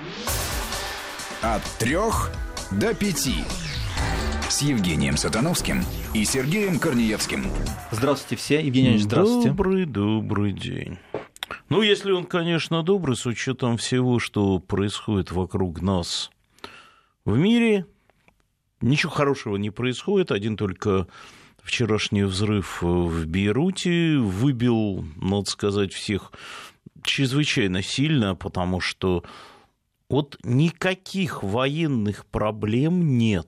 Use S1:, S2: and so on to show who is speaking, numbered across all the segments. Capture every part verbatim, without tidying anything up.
S1: От трех до пяти. С Евгением Сатановским и Сергеем Корнеевским.
S2: Здравствуйте все. Евгений Ильич, здравствуйте.
S3: Добрый, добрый день. Ну, если он, конечно, добрый, с учетом всего, что происходит вокруг нас в мире, ничего хорошего не происходит. Один только вчерашний взрыв в Бейруте выбил, надо сказать, всех чрезвычайно сильно, потому что вот никаких военных проблем нет.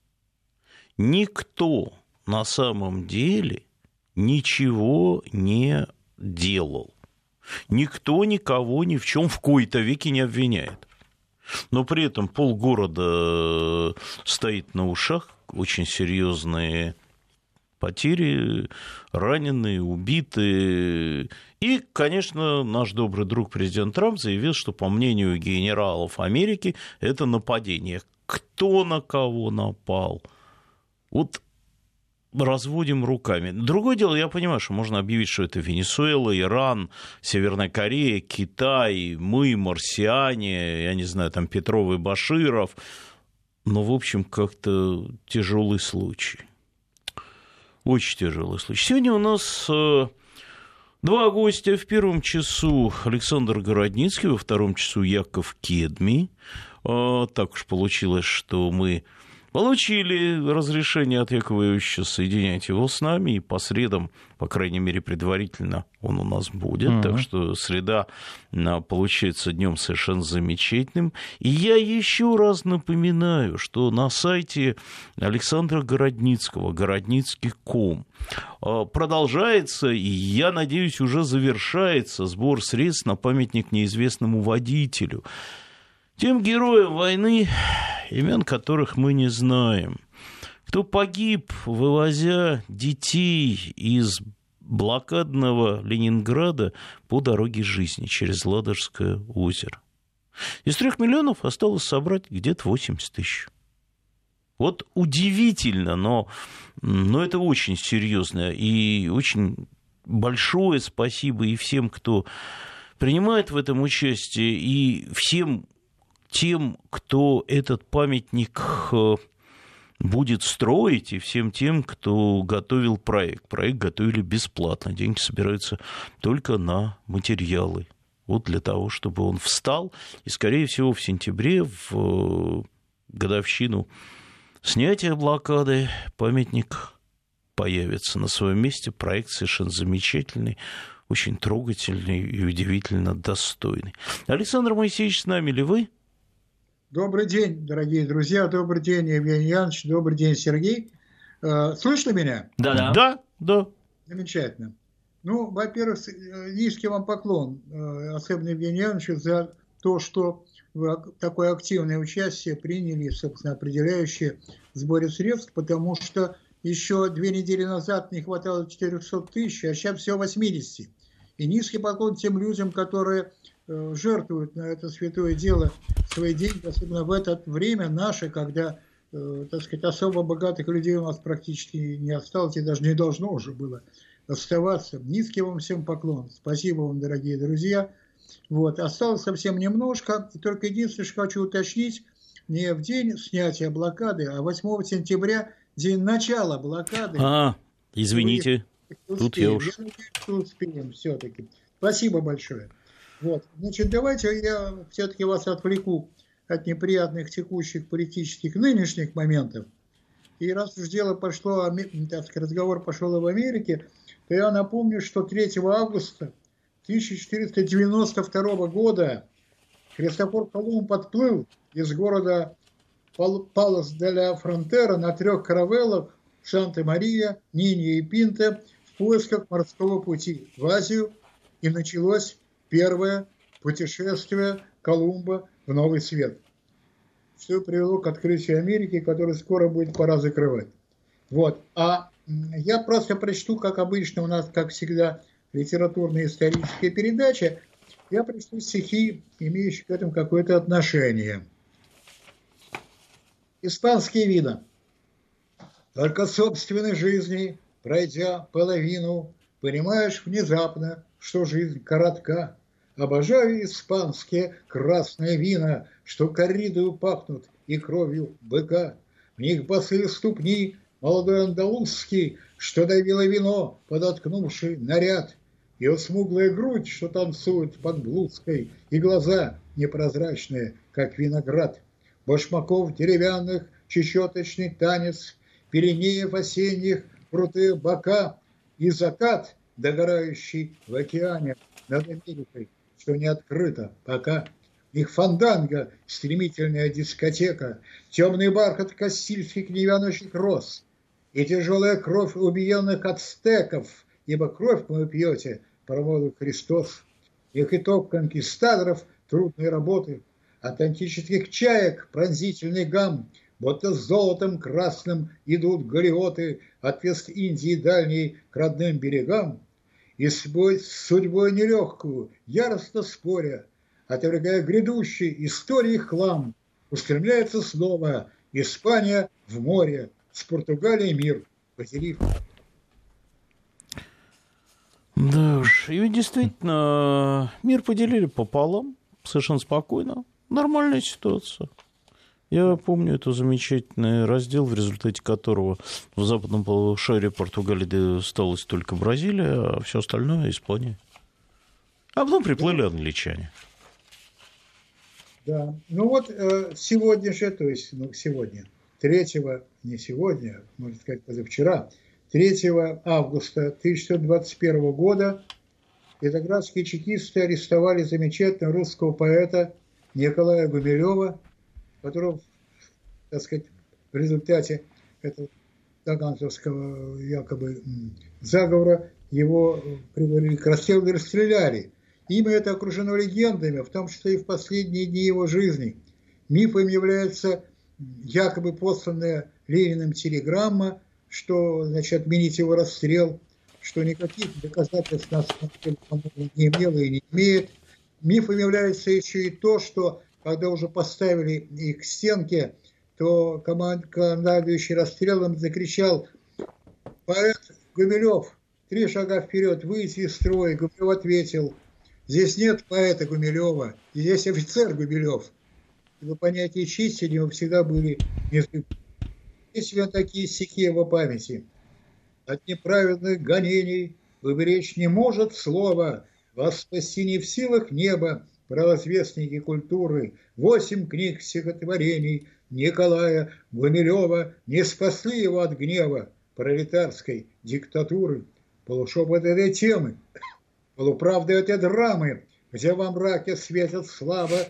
S3: Никто на самом деле ничего не делал. Никто никого ни в чем в кои-то веки не обвиняет. Но при этом полгорода стоит на ушах, очень серьезные потери, раненые, убитые. И, конечно, наш добрый друг президент Трамп заявил, что, по мнению генералов Америки, это нападение. Кто на кого напал? Вот разводим руками. Другое дело, я понимаю, что можно объявить, что это Венесуэла, Иран, Северная Корея, Китай, мы, марсиане, я не знаю, там Петров и Баширов. Но, в общем, как-то тяжелый случай. Очень тяжелый случай. Сегодня у нас два гостя. В первом часу Александр Городницкий, во втором часу Яков Кедми. Так уж получилось, что мы получили разрешение от Якова Ильича соединять его с нами, и по средам, по крайней мере, предварительно он у нас будет. Uh-huh. Так что среда получается днем совершенно замечательным. И я еще раз напоминаю, что на сайте Александра Городницкого, городницкий точка ком, продолжается, и, я надеюсь, уже завершается сбор средств на памятник неизвестному водителю. Тем героям войны, имен которых мы не знаем, кто погиб, вывозя детей из блокадного Ленинграда по дороге жизни через Ладожское озеро. Из трех миллионов осталось собрать где-то восемьдесят тысяч. Вот удивительно, но, но это очень серьезно. И очень большое спасибо и всем, кто принимает в этом участие, и всем тем, кто этот памятник будет строить, и всем тем, кто готовил проект. Проект готовили бесплатно, деньги собираются только на материалы. Вот для того, чтобы он встал, и, скорее всего, в сентябре, в годовщину снятия блокады, памятник появится на своем месте. Проект совершенно замечательный, очень трогательный и удивительно достойный. Александр Моисеевич, с нами ли вы?
S4: Добрый день, дорогие друзья, добрый день, Евгений Янович, добрый день, Сергей. Слышно меня?
S3: Да, да. Да, да.
S4: Замечательно. Ну, во-первых, низкий вам поклон, особенно Евгению Яновичу, за то, что вы такое активное участие приняли, собственно, определяющее в сборе средств, потому что еще две недели назад не хватало четырехсот тысяч, а сейчас всего восемьдесят. И низкий поклон тем людям, которые жертвуют на это святое дело свои деньги, особенно в это время наше, когда, так сказать, особо богатых людей у нас практически не осталось, и даже не должно уже было оставаться. Низкий вам всем поклон. Спасибо вам, дорогие друзья. Вот. Осталось совсем немножко, и только единственное, что хочу уточнить, не в день снятия блокады, а восьмого сентября, день начала блокады.
S3: А, извините, тут я уж...
S4: Я надеюсь, что успеем все-таки. Спасибо большое. Вот. Значит, давайте я все-таки вас отвлеку от неприятных текущих политических нынешних моментов. И раз уж дело пошло, так сказать, разговор пошел об Америке, то я напомню, что третьего августа тысяча четыреста девяносто второго года Христофор Колумб отплыл из города Палос-де-ля-Фронтера на трех каравеллах Санта-Мария, Нинья и Пинта в поисках морского пути в Азию, и началось первое путешествие Колумба в Новый Свет. Что привело к открытию Америки, которое скоро будет пора закрывать. Вот. А я просто прочту, как обычно у нас, как всегда, литературная историческая передача. Я прочту стихи, имеющие к этому какое-то отношение. Испанские вина. Только собственной жизни, пройдя половину, понимаешь внезапно, что жизнь коротка. Обожаю испанские красные вина, что корридою пахнут и кровью быка. В них босые ступни, молодой андалузский, что давило вино, подоткнувший наряд. Ее смуглая грудь, что танцует под блузкой, и глаза непрозрачные, как виноград. Башмаков деревянных, чечеточный танец, Пиренеев осенних, крутые бока и закат, догорающий в океане над Америкой, что не открыто пока. Их фанданго, стремительная дискотека, темный бархат кастильских невянущих роз и тяжелая кровь убиенных ацтеков, ибо кровь вы пьете, промолвил Христос. Их итог конкистадоров трудной работы, атлантических чаек пронзительный гам, будто с золотом красным идут галеоты от Вест-Индии дальней к родным берегам, и с судьбой нелегкую, яростно споря, отвергая грядущий истории хлам, устремляется снова Испания в море, с Португалией мир поделив.
S3: Да уж, и ведь действительно мир поделили пополам, совершенно спокойно, нормальная ситуация. Я помню этот замечательный раздел, в результате которого в западном полушарии Португалии осталась только Бразилия, а все остальное Испания. А потом приплыли англичане.
S4: Да, ну вот сегодня же, то есть ну, сегодня, третьего, не сегодня, можно сказать позавчера, третьего августа тысяча девятьсот двадцать первого года петроградские чекисты арестовали замечательного русского поэта Николая Гумилева, которого, так сказать, в результате этого таганцевского якобы заговора его привели к расстрелу и расстреляли. Имя это окружено легендами, в том числе и в последние дни его жизни. Мифом является якобы посланная Лениным телеграмма, что, значит, отменить его расстрел, что никаких доказательств на самом деле не имело и не имеет. Мифом является еще и то, что когда уже поставили их к стенке, то командующий расстрелом закричал: «Поэт Гумилев, три шага вперед, выйти из строя». Гумилев ответил: «Здесь нет поэта Гумилева, здесь офицер Гумилев». Ибо понятия чести у него всегда были незыблемы. Есть ли такие стихи его памяти? «От неправедных гонений уберечь не может слово, вас спасти не в силах небо, правозвестники культуры, восемь книг стихотворений Николая Гумилева не спасли его от гнева пролетарской диктатуры». Полушепот этой темы, полуправда этой драмы, где во мраке светят слава,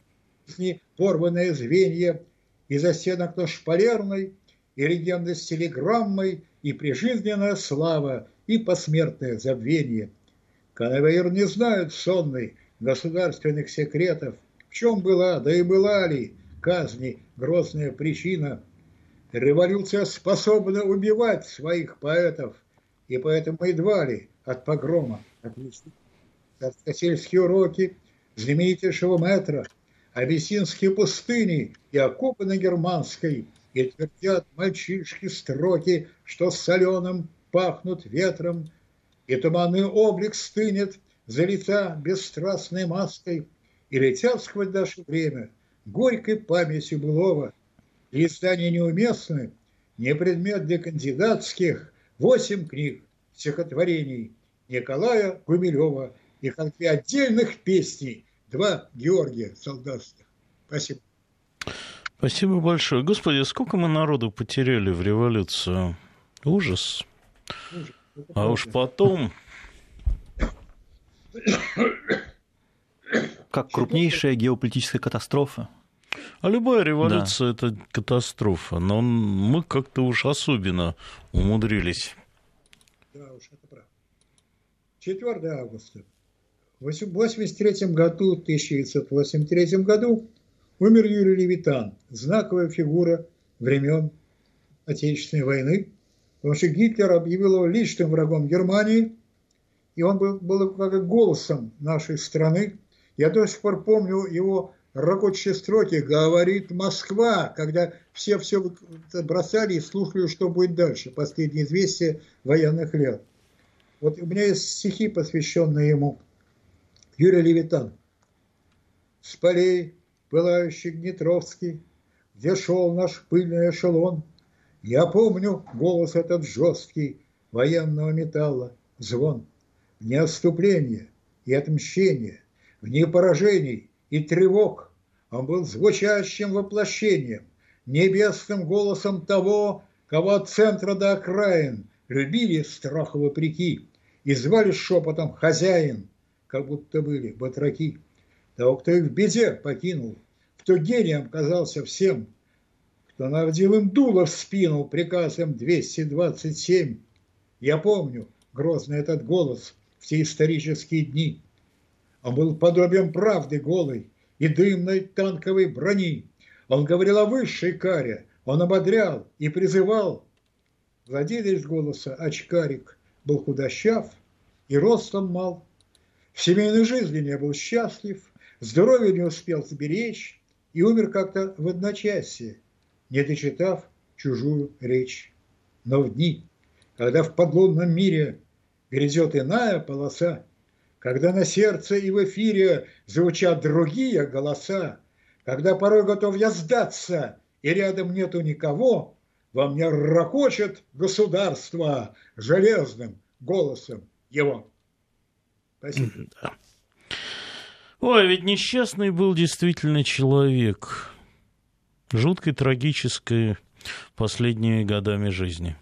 S4: порванные звенья, и за стенок то шпалерной, и легенда с телеграммой, и прижизненная слава, и посмертное забвение. Конвоир не знает сонный государственных секретов, в чем была, да и была ли казни грозная причина. Революция способна убивать своих поэтов, и поэтому едва ли от погрома отвести. Царскосельские уроки знаменитейшего мэтра, абиссинские пустыни и окопы на Германской, и твердят мальчишки строки, что соленым пахнут ветром, и туманный облик стынет за лица бесстрастной маской, и летят сквозь наше время горькой памятью былого. И издания неуместны, не предмет для кандидатских, восемь книг стихотворений Николая Гумилева и как две отдельных песни, два Георгия Солдатских. Спасибо.
S3: Спасибо большое. Господи, сколько мы народу потеряли в революцию. Ужас. Ужас. А уж потом...
S2: Как крупнейшая геополитическая катастрофа.
S3: А любая революция да. – это катастрофа. Но мы как-то уж особенно умудрились.
S4: Да уж, это правда. четвёртого августа. В восемьдесят третьем году, тысяча девятьсот восемьдесят третьем году умер Юрий Левитан, знаковая фигура времен Отечественной войны, потому что Гитлер объявил его личным врагом Германии, и он был, был как голосом нашей страны. Я до сих пор помню его ракочущие строки «Говорит Москва», когда все все бросали и слушали, что будет дальше, последние известия военных лет. Вот у меня есть стихи, посвященные ему. Юрий Левитан. С полей пылающий Днетровский, где шел наш пыльный эшелон, я помню голос этот жесткий военного металла, звон. В дни отступления и отмщения, в дни поражений и тревог он был звучащим воплощением, небесным голосом того, кого от центра до окраин любили страху вопреки и звали шепотом хозяин, как будто были батраки. Того, кто их в беде покинул, кто гением казался всем, кто наводил им дуло в спину приказом двести двадцать семь. Я помню грозный этот голос в те исторические дни. Он был подобием правды голой и дымной танковой брони. Он говорил о высшей каре, он ободрял и призывал. Владелец голоса, очкарик, был худощав и ростом мал. В семейной жизни не был счастлив, здоровье не успел сберечь и умер как-то в одночасье, не дочитав чужую речь. Но в дни, когда в подлунном мире грядет иная полоса, когда на сердце и в эфире звучат другие голоса, когда порой готов я сдаться, и рядом нету никого, во мне ракочет государство железным голосом его. Спасибо.
S3: Да. Ой, ведь несчастный был действительно человек. Жуткой, трагической последние годами жизни.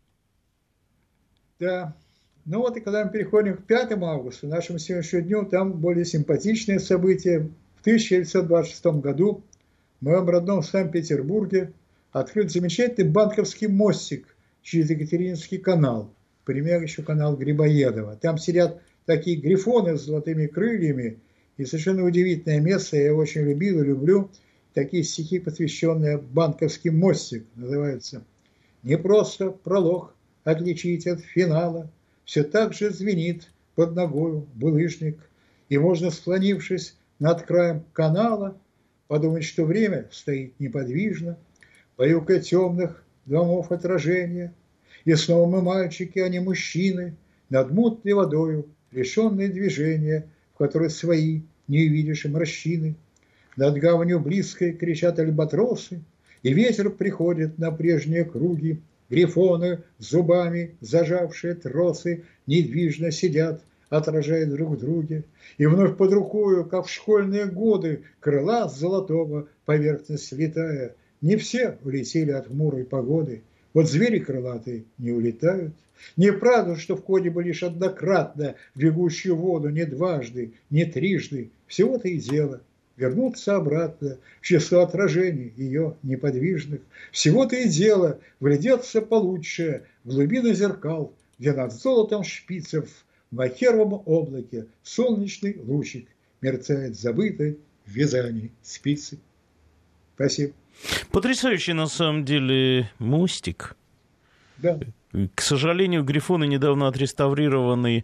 S4: Да. Ну вот и когда мы переходим к пятому августа, нашему сегодняшнему дню, там более симпатичные события. В тысяча девятьсот двадцать шестом году в моем родном Санкт-Петербурге открыт замечательный банковский мостик через Екатерининский канал. Пример еще канал Грибоедова. Там сидят такие грифоны с золотыми крыльями. И совершенно удивительное место, я его очень любил и люблю. Такие стихи, посвященные банковский мостик, называются. Не просто пролог отличить от финала, все так же звенит под ногою булыжник, и можно, склонившись над краем канала, подумать, что время стоит неподвижно, баюкая темных домов отражения, и снова мы мальчики, а не мужчины, над мутной водою, лишенные движения, в которой свои не увидишь морщины. Над гаванью близкой кричат альбатросы, и ветер приходит на прежние круги. Грифоны, зубами зажавшие тросы, недвижно сидят, отражая друг в друге. И вновь под рукою, как в школьные годы, крыла с золотого поверхность летая. Не все улетели от хмурой погоды. Вот звери крылатые не улетают. Неправда, что входим лишь однократно в бегущую воду, не дважды, не трижды. Всего-то и дело. Вернуться обратно в число отражений ее неподвижных. Всего-то и дело вглядеться получше в глубины зеркал, где над золотом шпицев в махеровом облаке солнечный лучик мерцает забытой в вязании спицы. Спасибо.
S3: Потрясающий на самом деле мостик.
S4: Да.
S3: К сожалению, грифоны, недавно отреставрированные,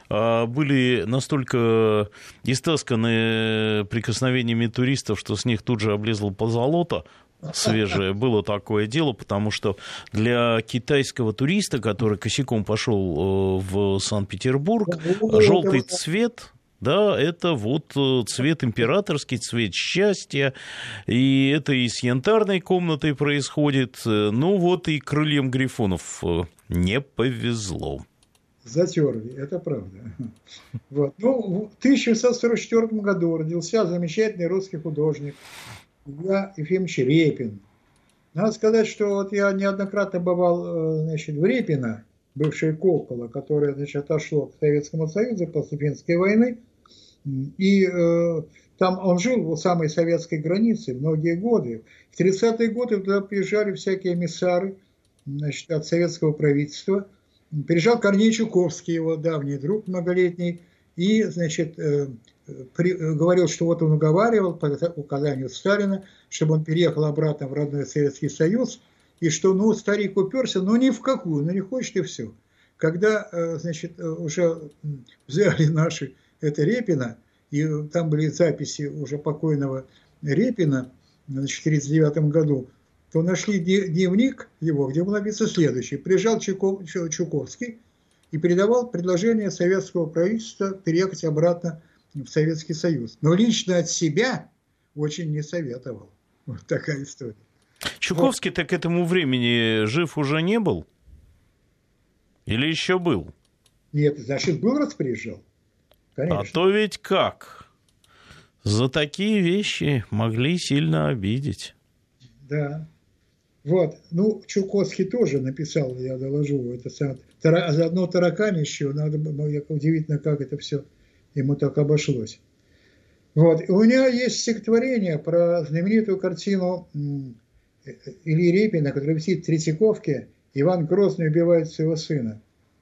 S3: были настолько истасканы прикосновениями туристов, что с них тут же облезло позолота свежее. Было такое дело, потому что для китайского туриста, который косяком пошел в Санкт-Петербург, желтый цвет... Да, это вот цвет императорский, цвет счастья, и это и с янтарной комнатой происходит, ну вот и крыльям грифонов не повезло.
S4: Затерли, это правда. Вот. Ну, в тысяча девятьсот сорок четвёртом году родился замечательный русский художник Илья Ефимович Репин. Надо сказать, что вот я неоднократно бывал, значит, в Репино, бывшее Кокола, которое, значит, отошло к Советскому Союзу после Финской войны. И э, там он жил у самой советской границы многие годы. В тридцатые годы туда приезжали всякие эмиссары, значит, от советского правительства. Приезжал Корней Чуковский, его давний друг многолетний, и, значит, э, при, говорил, что вот он уговаривал по указанию Сталина, чтобы он переехал обратно в родной Советский Союз, и что, ну, старик уперся, но ни в какую, ну, не хочет и все. Когда, значит, уже взяли наши это Репина, и там были записи уже покойного Репина, значит, в тридцать девятом году, то нашли дневник его, где было написано следующее. Приезжал Чуковский и передавал предложение советского правительства переехать обратно в Советский Союз. Но лично от себя очень не советовал. Вот такая история.
S3: Чуковский-то к этому времени жив уже не был? Или еще был?
S4: Нет, значит, был распоряжал. Конечно.
S3: А то ведь как? За такие вещи могли сильно обидеть.
S4: Да. Вот. Ну, Чуковский тоже написал, я доложу, это сам, тара, заодно таракань еще, надо, удивительно, как это все ему так обошлось. Вот. И у меня есть стихотворение про знаменитую картину Ильи Репина, которая висит в Третьяковке, «Иван Грозный убивает своего сына».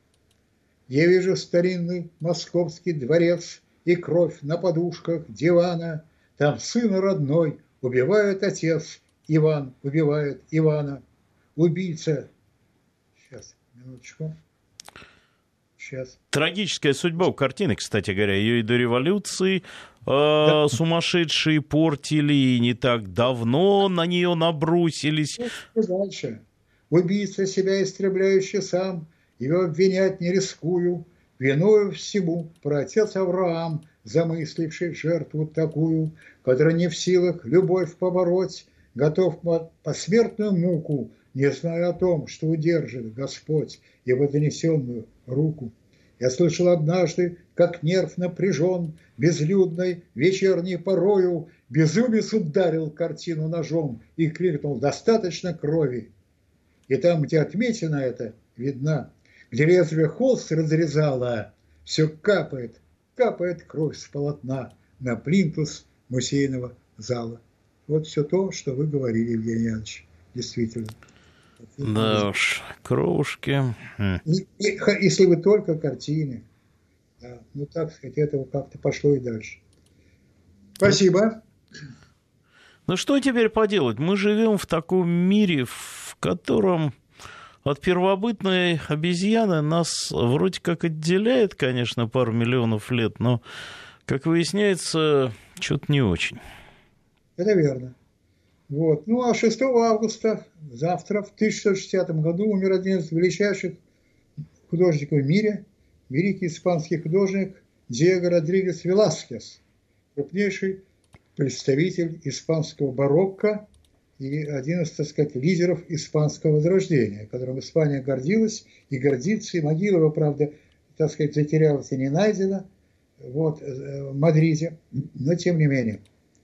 S4: Я вижу старинный московский дворец и кровь на подушках дивана. Там сына родной убивает отец, Иван убивает Ивана. Убийца. Сейчас, минуточку. Сейчас.
S3: Трагическая судьба у картины, кстати говоря. Ее и до революции э, да. сумасшедшие портили, и не так давно на нее набросились.
S4: Дальше. Убийца, себя истребляющий сам, его обвинять не рискую, виною всему праотец Авраам, замысливший жертву такую, которая не в силах любовь побороть, готов посмертную муку, не зная о том, что удержит Господь его донесенную руку. Я слышал однажды, как нерв напряжен, безлюдной вечерней порою, безумец ударил картину ножом и крикнул: «Достаточно крови!» И там, где отметина эта видна, где лезвие холст разрезало, все капает, капает кровь с полотна на плинтус музейного зала. Вот все то, что вы говорили, Евгений Иванович, действительно.
S3: Да уж, кровушки.
S4: И, и, если вы только картины, да, ну, так сказать, этого как-то пошло и дальше. Спасибо.
S3: Ну, что теперь поделать? Мы живем в таком мире, в котором от первобытной обезьяны нас вроде как отделяет, конечно, пару миллионов лет, но, как выясняется, что-то не очень.
S4: Это верно. Вот. Ну, а шестого августа, завтра, в тысяча девятьсот шестидесятом году, умер один из величайших художников в мире, великий испанский художник Диего Родригес Веласкес, крупнейший представитель испанского барокко и один из, так сказать, лидеров испанского возрождения, которым Испания гордилась и гордится, и могила его, правда, так сказать, затерялась и не найдена, вот, в Мадриде, но тем не менее.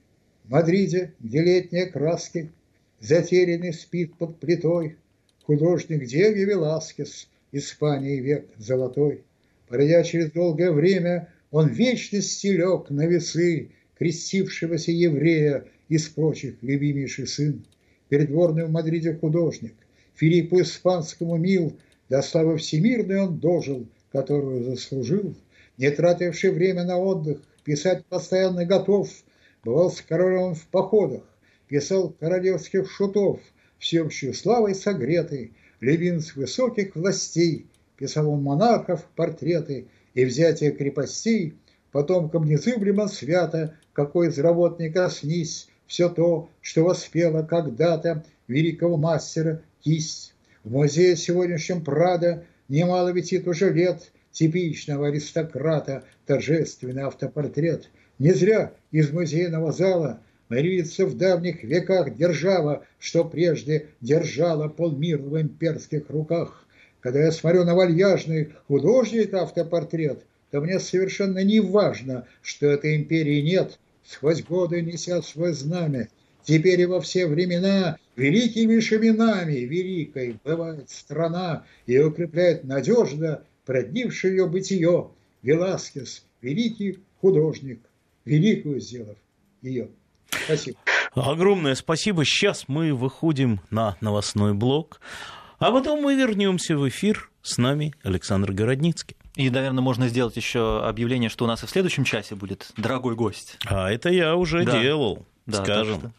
S4: В Мадриде, где летние краски, затерянный спит под плитой, художник Диего Веласкес, Испании век золотой. Пройдя через долгое время, он вечности лег на весы крестившегося еврея из прочих любимейший сын. Придворный в Мадриде художник, Филиппу Испанскому мил, до славы всемирной он дожил, которую заслужил, не тративший время на отдых, писать постоянно готов, бывал с королем в походах, писал королевских шутов, всеобщей славой согретый, любимец высоких властей, писал он монархов портреты и взятие крепостей, потомкам незыблемо свято, какой из работ не коснись, все то, что воспела когда-то великого мастера кисть. В музее сегодняшнем Прадо немало висит уже лет типичного аристократа, торжественный автопортрет. Не зря из музейного зала нарится в давних веках держава, что прежде держала полмира в имперских руках. Когда я смотрю на вальяжный художник автопортрет, то мне совершенно не важно, что этой империи нет, сквозь годы неся свое знамя. Теперь и во все времена великими именами великой бывает страна и укрепляет надежно продлившее ее бытие Веласкес, великий художник, великую сделав ее. Спасибо.
S3: Огромное спасибо. Сейчас мы выходим на новостной блок, а потом мы вернемся в эфир. С нами Александр Городницкий.
S2: И, наверное, можно сделать еще объявление, что у нас и в следующем часе будет дорогой гость.
S3: А это я уже да. делал,
S2: да,
S3: скажем.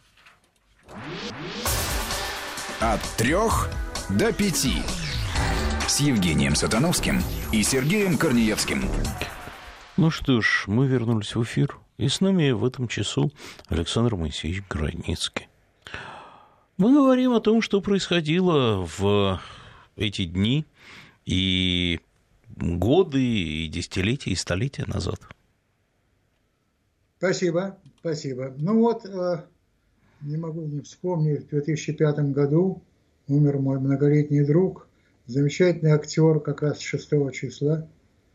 S1: От трех до пяти с Евгением Сатановским и Сергеем Корнеевским.
S3: Ну что ж, мы вернулись в эфир, и с нами в этом часу Александр Моисеевич Городницкий. Мы говорим о том, что происходило в эти дни и годы, и десятилетия, и столетия назад.
S4: Спасибо. Спасибо. Ну вот, не могу не вспомнить, в две тысячи пятом году умер мой многолетний друг, замечательный актер, как раз шестого числа,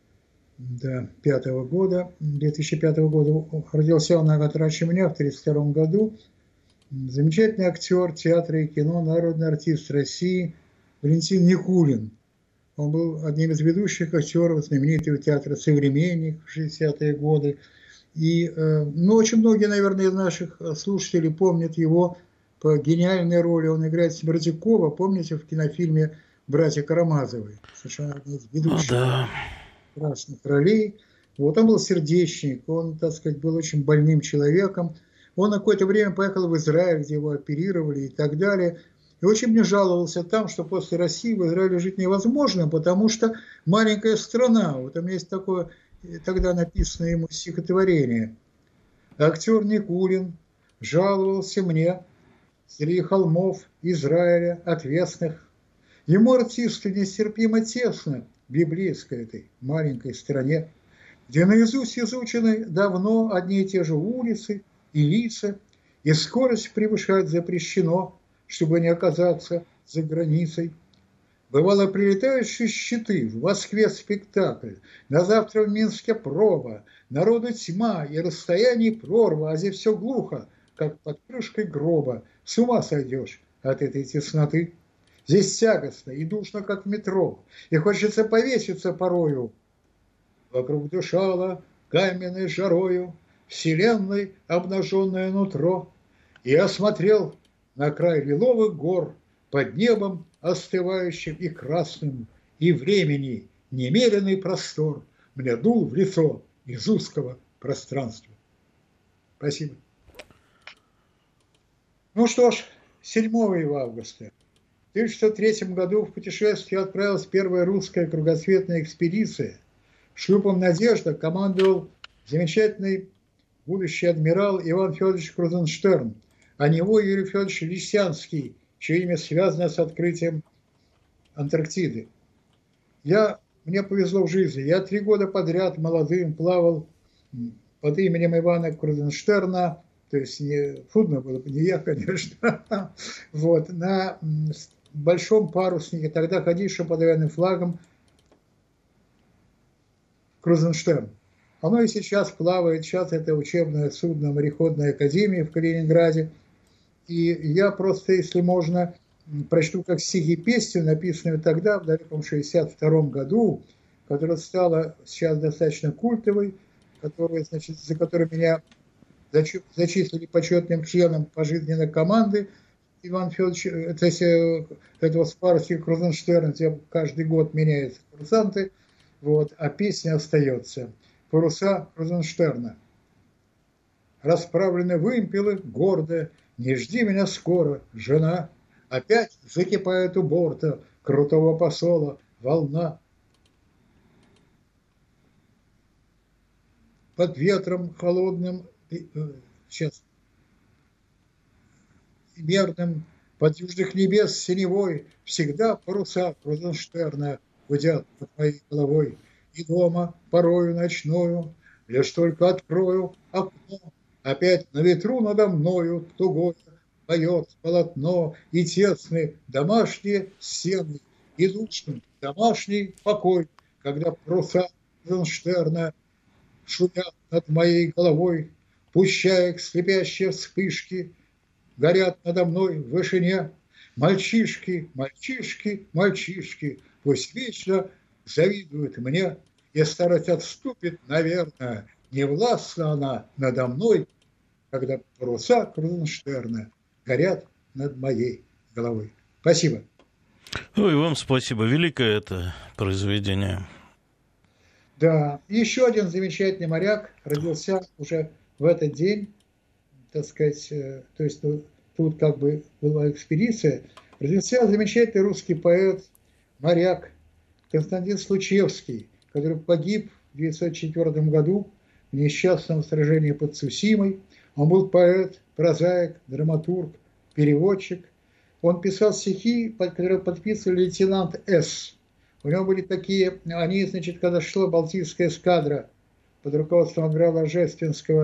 S4: да, пятого года, две тысячи пятого года. Родился он на год раньше меня, в тридцать втором году. Замечательный актер театра и кино, народный артист России Валентин Никулин. Он был одним из ведущих актеров знаменитого театра «Современник» в шестидесятые годы. И, ну, очень многие, наверное, из наших слушателей помнят его по гениальной роли. Он играет Смердякова, помните, в кинофильме «Братья Карамазовы». Совершенно один из ведущих
S3: ну, да.
S4: красных ролей. Вот, он был сердечник, он, так сказать, был очень больным человеком. Он на какое-то время поехал в Израиль, где его оперировали и так далее. И очень мне жаловался там, что после России в Израиле жить невозможно, потому что маленькая страна. Вот у меня есть такое, тогда написанное ему стихотворение. Актер Никулин жаловался мне среди холмов Израиля отвесных. Ему, артисту, нестерпимо тесно в библейской этой маленькой стране, где наизусть изучены давно одни и те же улицы и лица, и скорость превышать запрещено, чтобы не оказаться за границей. Бывало, прилетающие щиты, в Москве спектакль, на завтра в Минске проба, народу тьма и расстояние прорва, а здесь все глухо, как под крышкой гроба. С ума сойдешь от этой тесноты. Здесь тягостно и душно, как в метро, и хочется повеситься порою. Вокруг дышало каменной жарою вселенной обнаженное нутро, и я смотрел на край лиловых гор под небом остывающим и красным, и времени немеренный простор мне дул в лицо из узкого пространства. Спасибо. Ну что ж, седьмого августа в тысяча девятьсот третьем году в путешествие отправилась первая русская кругосветная экспедиция. Шлюпом «Надежда» командовал замечательный будущий адмирал Иван Федорович Крузенштерн, а него Юрий Федорович Лисянский, чье имя связано с открытием Антарктиды. Я, мне повезло в жизни. Я три года подряд молодым плавал под именем Ивана Крузенштерна, то есть не судно было, не я, конечно, вот, на большом паруснике, тогда ходившем под военным флагом Крузенштерн. Оно и сейчас плавает, сейчас это учебное судно мореходной академии в Калининграде. И я просто, если можно, прочту как стихи песню, написанную тогда, в далеком шестьдесят втором году, которая стала сейчас достаточно культовой, которая, значит, за которой меня зачислили почетным членом пожизненной команды Иван Федорович, то есть этого спарусика Крузенштерна, где каждый год меняются курсанты, вот, а песня остается. Паруса Крузенштерна. Расправлены вымпелы гордо, не жди меня скоро, жена. Опять закипает у борта крутого посола волна. Под ветром холодным, сейчас, мерным, под южных небес синевой всегда паруса Крузенштерна гудят под моей головой. И дома порою ночною лишь только открою окно, опять на ветру надо мною тугое поет полотно, и тесны домашние стены, и душный домашний покой, когда паруса Крузенштерна шумят над моей головой, пущая их слепящие вспышки, горят надо мной в вышине. Мальчишки, мальчишки, мальчишки, пусть вечно завидуют мне, и старость отступит, наверное, не властна она надо мной, когда паруса Крузенштерна горят над моей головой. Спасибо.
S3: Ой, вам спасибо. Великое это произведение.
S4: Да, еще один замечательный моряк родился уже в этот день, так сказать, то есть тут как бы была экспедиция, родился замечательный русский поэт, моряк Константин Случевский, который погиб в тысяча девятьсот четвёртом году в несчастном сражении под Цусимой. Он был поэт, прозаик, драматург, переводчик. Он писал стихи, которые подписывал лейтенант С. У него были такие, они, значит, когда шла Балтийская эскадра под руководством адмирала Ржественского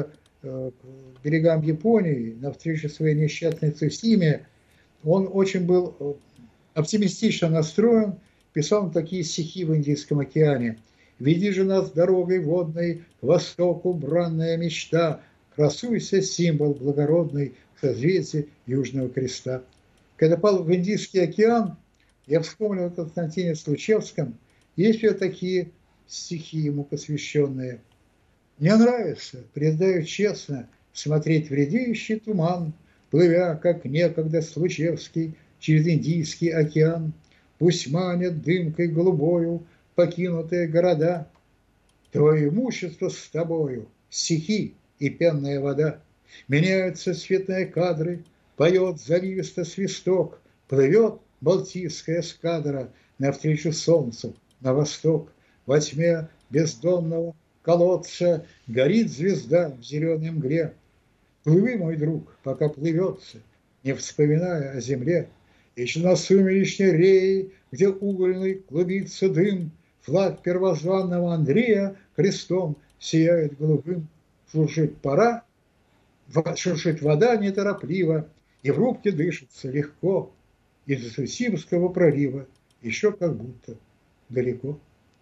S4: к берегам Японии, навстречу своей несчастной Цусиме, он очень был оптимистично настроен, писал такие стихи в Индийском океане. «Веди же нас дорогой водной, к востоку бранная мечта, красуйся, символ благородный, созвездие Южного Креста». Когда попал в Индийский океан, я вспомнил о Константине Случевском, есть ли такие стихи ему посвященные. Мне нравится, признаю честно, смотреть в редеющий туман, плывя, как некогда Случевский, через Индийский океан. Пусть манят дымкой голубою покинутые города. Твое имущество с тобою, стихи и пенная вода. Меняются цветные кадры, поет заливисто свисток, плывет балтийская эскадра навстречу солнцу, на восток. Во тьме бездонного колодца горит звезда в зеленой мгле. Плыви, мой друг, пока плывется, не вспоминая о земле. Еще на сумеречной рее, где угольный клубится дым, флаг первозванного Андрея крестом сияет голубым. Шуршит пора, шуршит вода неторопливо, и в рубке дышится легко. Из-за Сусимского пролива еще как будто далеко.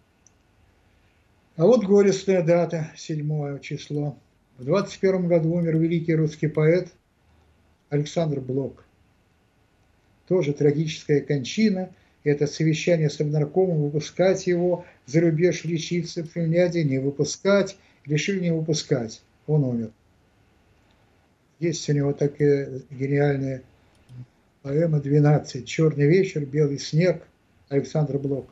S4: А вот горестная дата, седьмое число. В двадцать первом году умер великий русский поэт Александр Блок. Тоже трагическая кончина. Это совещание с обнаркомом, выпускать его за рубеж лечиться в Финляндии, не выпускать, решили не выпускать. Он умер. Есть у него такая гениальная поэма «двенадцать». «Черный вечер, белый снег», Александр Блок.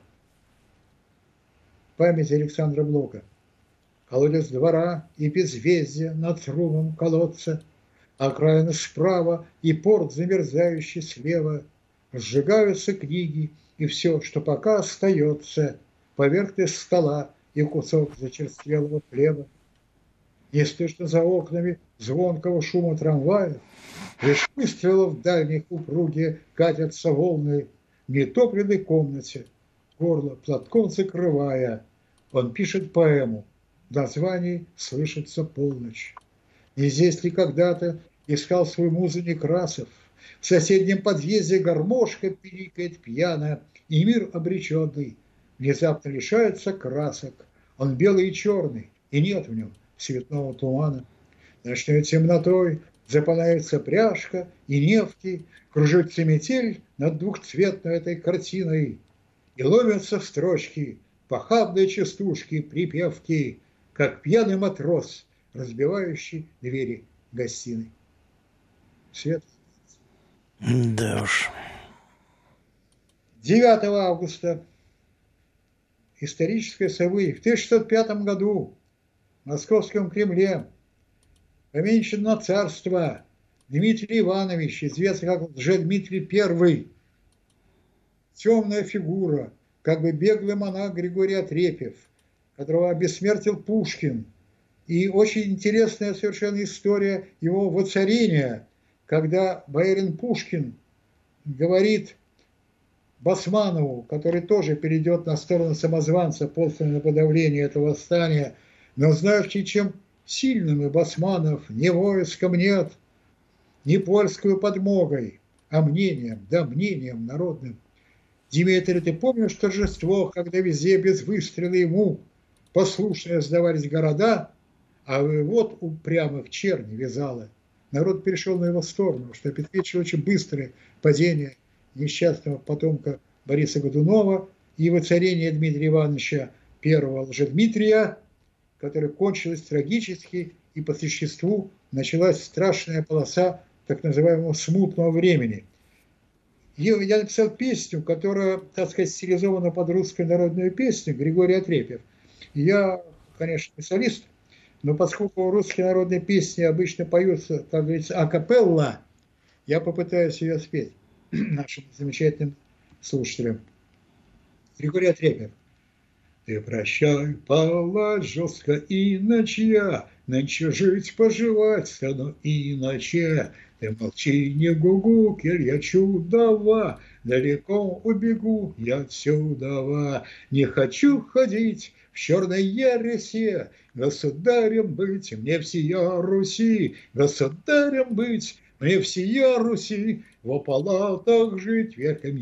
S4: Память Александра Блока. Колодец двора и безвездие над трумом колодца, окраина справа и порт замерзающий слева. Сжигаются книги и все, что пока остается, поверхность стола и кусок зачерствелого хлеба. Не слышно за окнами звонкого шума трамвая, лишь выстрелов в дальней упруге катятся волны. В нетопленной комнате, горло платком закрывая, он пишет поэму. В названии слышится полночь. Не здесь ли когда-то искал свою музу Некрасов? В соседнем подъезде гармошка пиликает пьяно, и мир обреченный внезапно лишается красок. Он белый и черный, и нет в нем цветного тумана. Ночной темнотой запаляется пряжка, и нефти, кружится метель над двухцветной этой картиной, и ломятся в строчки похабные частушки, припевки, как пьяный матрос, разбивающий двери гостиной. Свет.
S3: Да уж.
S4: девятого августа. Историческое событие. В тысяча шестьсот пятом году в Московском Кремле поменьшен на царство Дмитрий Иванович, известный как Лжедмитрий Первый. Темная фигура, как бы беглый монах Григорий Отрепьев, которого обессмертил Пушкин. И очень интересная совершенно история его воцарения, когда боярин Пушкин говорит Басманову, который тоже перейдет на сторону самозванца после на подавление этого восстания, но знаете, чем сильным и Басманов ни войском нет, ни польскую подмогой, а мнением, да мнением народным. Дмитрий, ты помнишь торжество, когда везде без выстрела ему послушно сдавались города, а вот упрямых черни вязало. Народ перешел на его сторону, что обеспечило очень быстрое падение несчастного потомка Бориса Годунова и воцарение Дмитрия Ивановича Первого Лжедмитрия, которое кончилось трагически, и по существу началась страшная полоса так называемого смутного времени. Я написал песню, которая, так сказать, стилизована под русскую народную песню, Григорий Отрепьев. Я, конечно, не солист, но поскольку русские народные песни обычно поются, как говорится, акапелла, я попытаюсь ее спеть нашим замечательным слушателям. Григорий Отрепьев. Ты прощай, палач, жестко иночья, нынче жить поживать стану иначе. Ты молчи, не гугукель, я чудова, далеко убегу я отсюда. Не хочу ходить в черной ересе. Государем быть мне всея Руси, государем быть мне всея Руси, во палатах жить в верхнем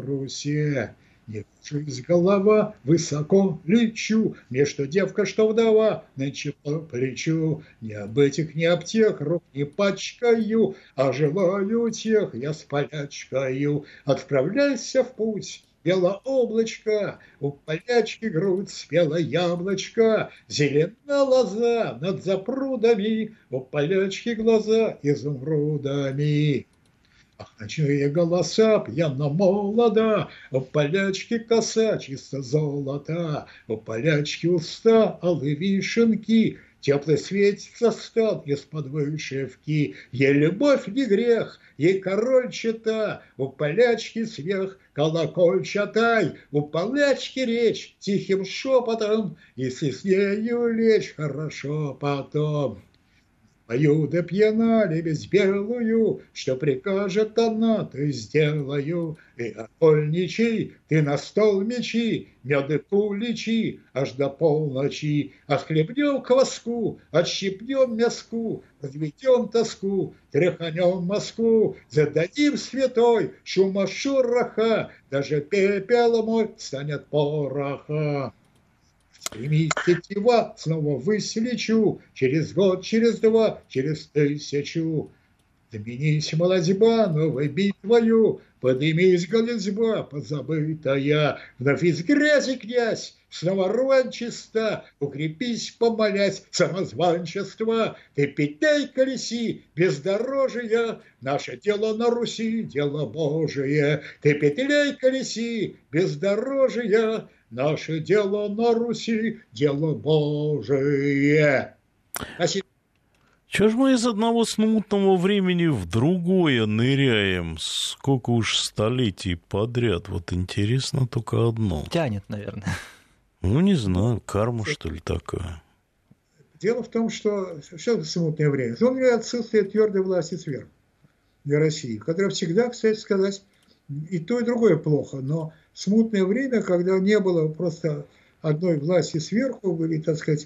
S4: ярусе. Не ложись голова, высоко лечу, мне что девка, что вдова, нынче по плечу. Не об этих, не об тех рук не пачкаю, а желаю тех я с полячкою. Отправляйся в путь, бело облачко, у полячки грудь спела яблочко, зелена лоза над запрудами, у полячки глаза изумрудами. Ах, ночные голоса пьяно молода, у полячки коса чисто золота, у полячки уста алые вишенки, теплый светится стан из-под вышивки. Ей любовь не грех, ей король чета, у полячки смех колокольчатай, у полячки речь тихим шепотом, если с нею лечь хорошо потом. Пою да пьяна лебедь белую, что прикажет она, то и сделаю. И окольничий, ты на стол мечи, меды пуличи, аж до полночи. Отхлебнем кваску, отщипнем мяску, разведем тоску, тряханем мозгу, зададим святой шума шураха, даже пепел мой станет пороха. Стремись тетива, снова ввысь лечу, через год, через два, через тысячу. Доменись, молодьба, новой битвою, подымись, голизба, позабытая. Вновь из грязи, князь, снова рвань чиста, укрепись, помолясь, самозванчество. Ты петляй, колеси, бездорожья, наше дело на Руси, дело Божие. Ты петляй, колеси, бездорожья, наше дело на Руси, дело Божие. Спасибо.
S3: Чего ж мы из одного смутного времени в другое ныряем? Сколько уж столетий подряд. Вот интересно только одно.
S2: Тянет, наверное.
S3: Ну, не знаю, карма, что ли, такая.
S4: Дело в том, что что это смутное время? Он говорит, отсутствие твердой власти сверху для России, которая всегда, кстати сказать, и то, и другое плохо, но смутное время, когда не было просто одной власти сверху, были, так сказать,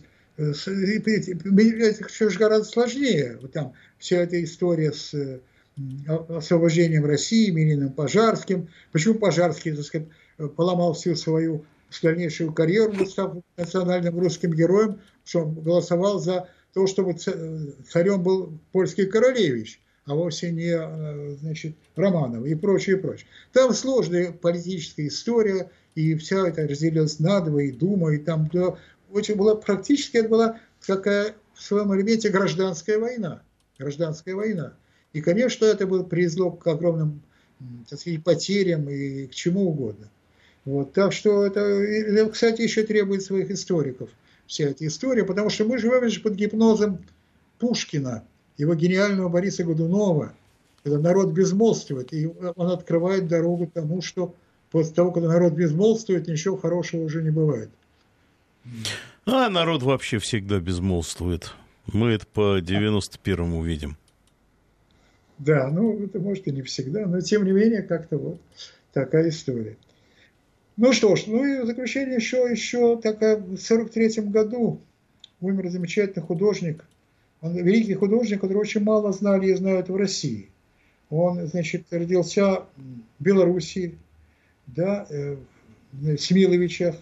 S4: это все же гораздо сложнее. Вот там вся эта история с освобождением России, Мининым, Пожарским. Почему Пожарский, так сказать, поломал всю свою дальнейшую карьеру, став национальным русским героем, что он голосовал за то, чтобы царем был польский королевич, а вовсе не, значит, Романов и прочее, и прочее. Там сложная политическая история, и вся это разделилась надвое, и Дума, и там очень была, практически это была такая в своем элементе гражданская война. Гражданская война. И, конечно, это был привело к огромным, так сказать, потерям и к чему угодно. Вот. Так что это, кстати, еще требует своих историков, вся эта история, потому что мы живем же под гипнозом Пушкина, его гениального Бориса Годунова, когда народ безмолвствует, и он открывает дорогу тому, что после того, когда народ безмолвствует, ничего хорошего уже не бывает.
S3: А народ вообще всегда безмолвствует. Мы это по девяносто первому видим.
S4: Да, ну, это может и не всегда, но тем не менее, как-то вот такая история. Ну что ж, ну и в заключение еще, еще такая, в сорок третьем году умер замечательный художник, он великий художник, который очень мало знали и знают в России. Он, значит, родился в Белоруссии, да, в Смиловичах,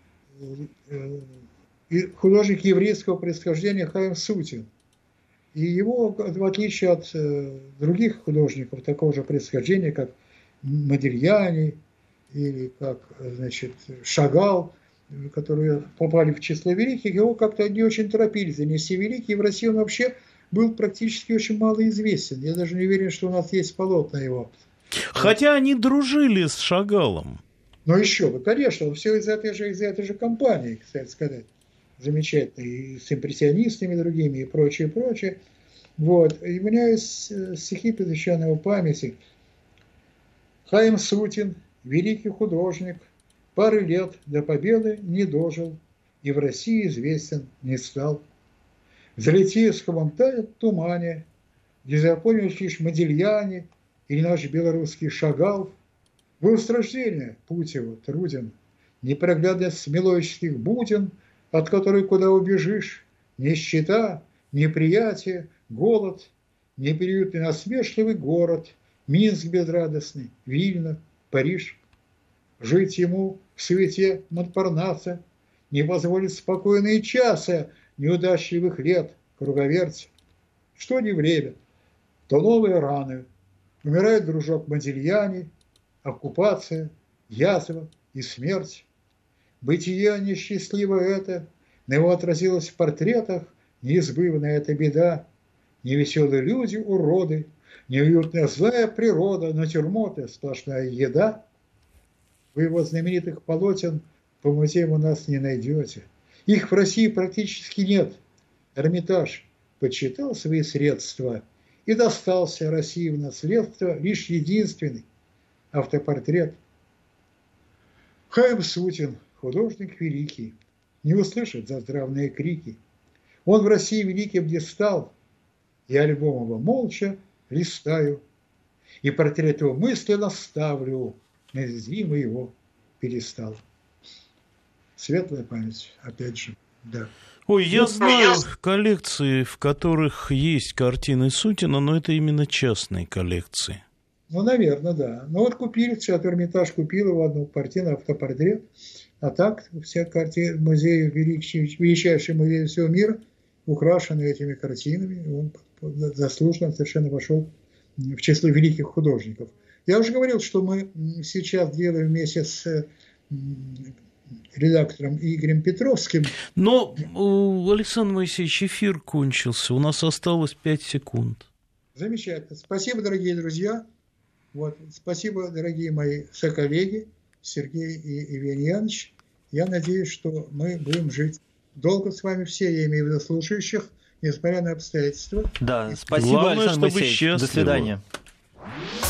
S4: художник еврейского происхождения Хаим Сутин. И его, в отличие от других художников такого же происхождения, как Модильяни или как, значит, Шагал, которые попали в число великих, его как-то не очень торопились занести великий. И в России он вообще был практически очень мало известен. Я даже не уверен, что у нас есть полотна его.
S3: Хотя они дружили с Шагалом.
S4: Ну еще бы, конечно, все из этой же, из этой же компании, кстати сказать, замечательно, и с импрессионистами другими, и прочее, прочее. Вот. И у меня есть стихи, посвященные его памяти. Хаим Сутин, великий художник, пары лет до победы не дожил, и в России известен не стал. В Залетийском тает тумане, где запомнились лишь Модильяни или наш белорусский Шагал. В устраждение путь его труден, непроглядность смелоических бутин, от которой куда убежишь, нищета, неприятие, голод, неприютный насмешливый город, Минск безрадостный, Вильна, Париж. Жить ему в свете Монпарнаса не позволит спокойные часы неудачливых лет круговерти. Что не время, то новые раны. Умирает дружок Модильяни, оккупация, язва и смерть. Бытие несчастливое это, на его отразилось в портретах, неизбывная эта беда. Невеселые люди, уроды, неуютная злая природа, натюрморты, сплошная еда. Вы его знаменитых полотен по музеям у нас не найдете. Их в России практически нет. Эрмитаж подсчитал свои средства и достался России в наследство лишь единственный автопортрет. Хаим Сутин, художник великий, не услышит заздравные крики. Он в России великим не стал, я альбом его молча листаю, и портрет его мысленно ставлю, неуязвимый его перестал. Светлая память, опять же, да.
S3: Ой, я знаю коллекции, в которых есть картины Сутина, но это именно частные коллекции.
S4: Ну, наверное, да. Ну, вот купили, сейчас Эрмитаж купил его одну картину, автопортрет, а так все картины музеи, величайший музей всего мира, украшены этими картинами. Он заслуженно совершенно вошел в число великих художников. Я уже говорил, что мы сейчас делаем вместе с редактором Игорем Петровским.
S3: Но, Александр Моисеевич, эфир кончился. У нас осталось пять секунд.
S4: Замечательно. Спасибо, дорогие друзья. Вот. Спасибо, дорогие мои соколлеги Сергей и Евгений Янович. Я надеюсь, что мы будем жить долго с вами все, я имею в виду слушающих, несмотря на обстоятельства.
S2: Да, спасибо,
S3: Главное,
S2: Александр Моисеевич.
S3: Счастливо.
S2: До свидания.